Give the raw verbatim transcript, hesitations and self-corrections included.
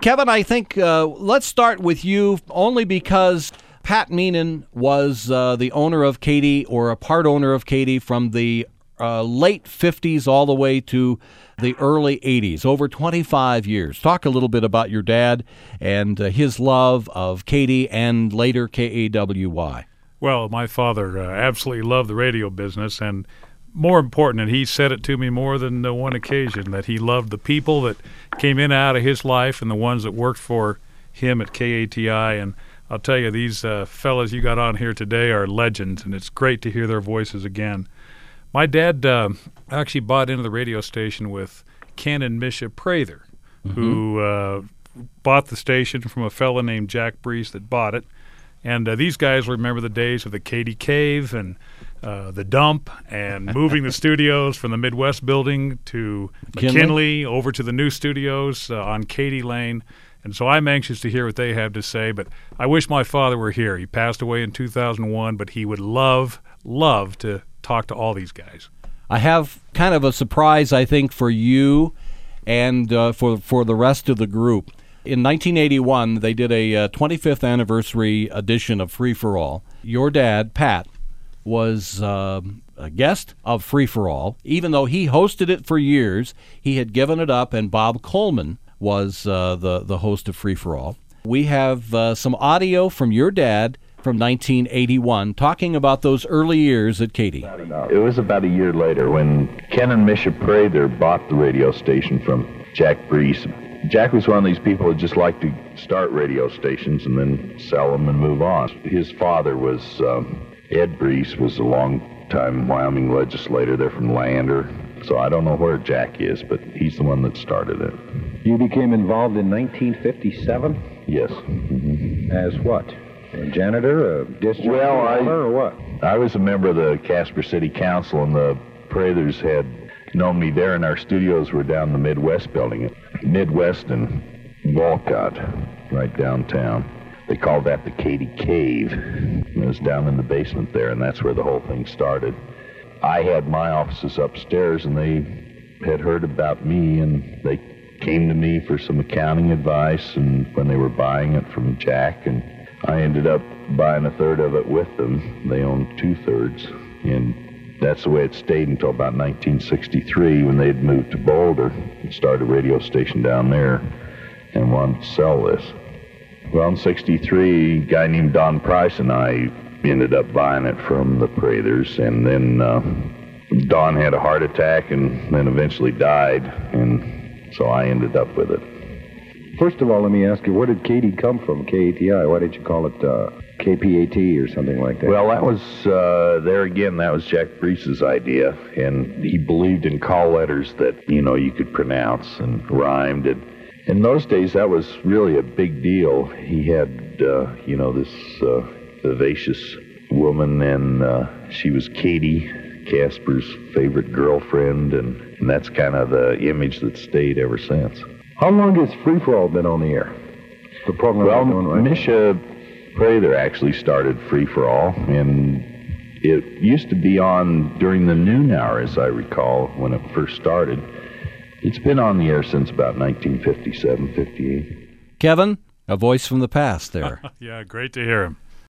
Kevin, I think uh, let's start with you only because Pat Meenan was uh, the owner of Katy, or a part owner of Katy, from the uh, late fifties all the way to the early eighties, over twenty-five years. Talk a little bit about your dad and uh, his love of Katy and later K A W Y. Well, my father uh, absolutely loved the radio business, and more important, and he said it to me more than uh, one occasion, that he loved the people that came in and out of his life and the ones that worked for him at K A T I. And I'll tell you, these uh, fellas you got on here today are legends, and it's great to hear their voices again. My dad uh, actually bought into the radio station with Ken and Misha Prather, mm-hmm. who uh, bought the station from a fella named Jack Brees that bought it. And uh, these guys remember the days of the Katy Cave and uh, the Dump, and moving the studios from the Midwest building to McKinley, McKinley over to the new studios uh, on Katy Lane. And so I'm anxious to hear what they have to say, but I wish my father were here. He passed away in two thousand one, but he would love, love to talk to all these guys. I have kind of a surprise, I think, for you and uh, for for the rest of the group. In nineteen eighty-one, they did a uh, twenty-fifth anniversary edition of Free for All. Your dad, Pat, was uh, a guest of Free for All. Even though he hosted it for years, he had given it up, and Bob Coleman was uh, the, the host of Free for All. We have uh, some audio from your dad from nineteen eighty-one, talking about those early years at Katy. It was about a year later when Ken and Misha Prather bought the radio station from Jack Brees. Jack was one of these people that just liked to start radio stations and then sell them and move on. His father was, um, Ed Brees, was a long-time Wyoming legislator. They're from Lander. So I don't know where Jack is, but he's the one that started it. You became involved in nineteen fifty-seven? Yes. Mm-hmm. As what? A janitor, a district well, I, or what? I was a member of the Casper City Council, and the Prathers had known me there, and our studios were down the Midwest building, Midwest and Walcott, right downtown. They called that the Katy Cave. It was down in the basement there, and that's where the whole thing started. I had my offices upstairs, and they had heard about me, and they came to me for some accounting advice, and when they were buying it from Jack, and I ended up buying a third of it with them. They owned two-thirds, and that's the way it stayed until about nineteen sixty-three, when they'd moved to Boulder and started a radio station down there and wanted to sell this. Well, in sixty-three, a guy named Don Price and I ended up buying it from the Prathers, and then uh, Don had a heart attack and then eventually died, and so I ended up with it. First of all, let me ask you, where did Katy come from, K A T I? Why did you call it uh, K P A T or something like that? Well, that was, uh, there again, that was Jack Brees' idea, and he believed in call letters that, you know, you could pronounce and rhymed. And in those days, that was really a big deal. He had, uh, you know, this uh, vivacious woman, and uh, she was Katy, Casper's favorite girlfriend, and, and that's kind of the image that stayed ever since. How long has Free for All been on the air? The program well, going right Misha Prather actually started Free for All, and it used to be on during the noon hour, as I recall, when it first started. It's been on the air since about nineteen fifty-seven, fifty-eight. Kevin, a voice from the past there. Yeah, great to hear him.